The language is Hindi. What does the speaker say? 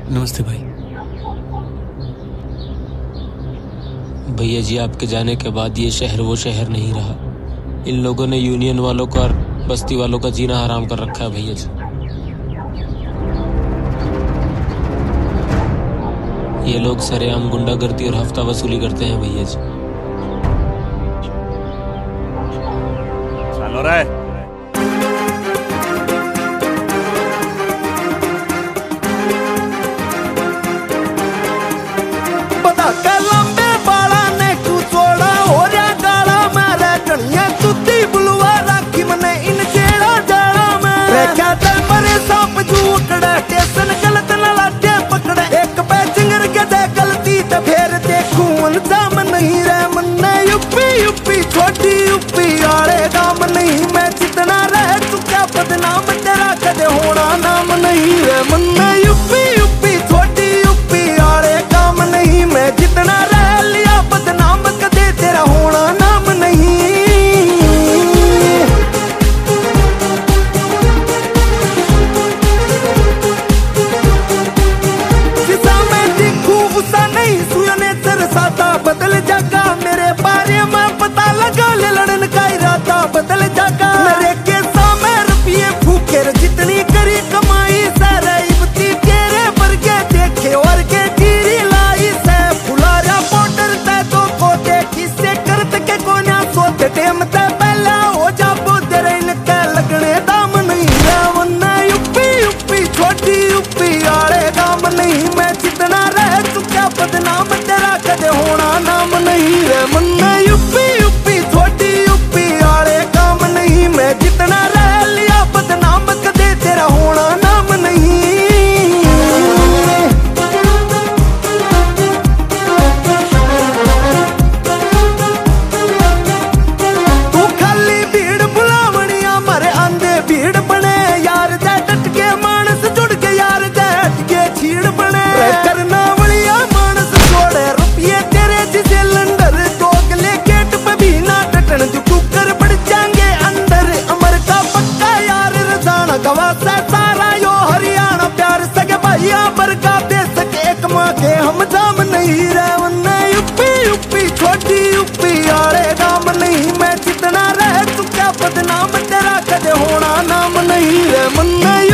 नमस्ते भाई। भैया जी, आपके जाने के बाद ये शहर वो शहर नहीं रहा। इन लोगों ने यूनियन वालों का और बस्ती वालों का जीना हराम कर रखा है भैया जी। ये लोग सरेआम गुंडागर्दी और हफ्ता वसूली करते हैं भैया जी। चल हो रहा है। लंबे बाला ने तू चोड़ा हो रहा गाला मारे कनिया तुती बुलवा राखी मने इन जेड़ा जाड़ा में रेखा ते मरे सांप जूकड़ा टेसन गलत न लाटे पकड़े एक पे चिंगर के दे गलती ते फेर देखूं अंजाम नहीं रे मन्ने यूपी यूपी छोटी यूपी आले गाम नहीं मैं जितना रह चुका बदनाम तेरा कदे होना नाम नहीं रे मन्ने यूपी यूपी छोटी यूपी आले गाम नहीं मैं जितना रह लिया बदनाम कदे तेरा होना नाम नहीं। जिसा मैं दिखूं उसा नहीं सुने तरसाता बदल जागा मेरे बारे में पता लगा ले लड़न का इरादा बदल जागा मेरे के सामने रुपये फूके जितनी करी कमाई सारे इबती तेरे वर्गे देखे और के जीरी लाई से फुलारा पोटर ते तो को देखी से करत के कोना सोते टेम ते पहला हो जा बोदर इनके लगने दाम नहीं रावना यूपी यूपी छोटी यूपी आले दाम नहीं मैं जितना रह चुका बदनाम तेरा कदे होना नाम नहीं रे मन्ना यूपी यूपी छोटी यूपी आले काम नहीं मैं जितना रह लिया बदनाम कदे तेरा होना नाम नहीं। तू खाली भीड़ बुलावनिया मारे आंदे भीड़ बने यार दे डट के मानस जुड़ के यार दे हट के छीड़ बने करना वलिया मानस छोड़े रुपये तेरे जिसे लंडर दोगले गेट पे भी ना डटन जो कुकर बढ़ जाएंगे अंदर अमर का पक्का यार रजाना गवा से सारा यो हरियाणा प्यार सके भैया बरका दे सके एक माँ के हम जाम नहीं रहना यूपी यूपी छोटी यूपी आले गाम नहीं मैं जितना रह चुका बदनाम तेरा कदे होना नाम नहीं रे मन्ना